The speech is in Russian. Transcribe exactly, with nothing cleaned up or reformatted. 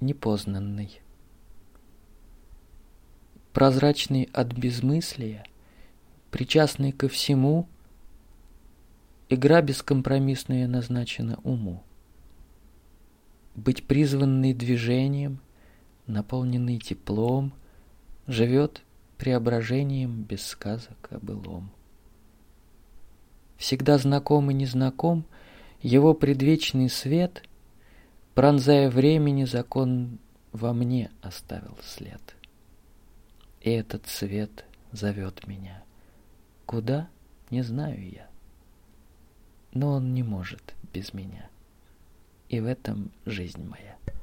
непознанный. Прозрачный от безмыслия, причастный ко всему, игра бескомпромиссная назначена уму. Быть призванный движением, наполненный теплом, живет преображением без сказок о былом. Всегда знаком и незнаком его предвечный свет, пронзая времени закон, во мне оставил след. И этот свет зовет меня. Куда? Не знаю я. Но он не может без меня. И в этом жизнь моя.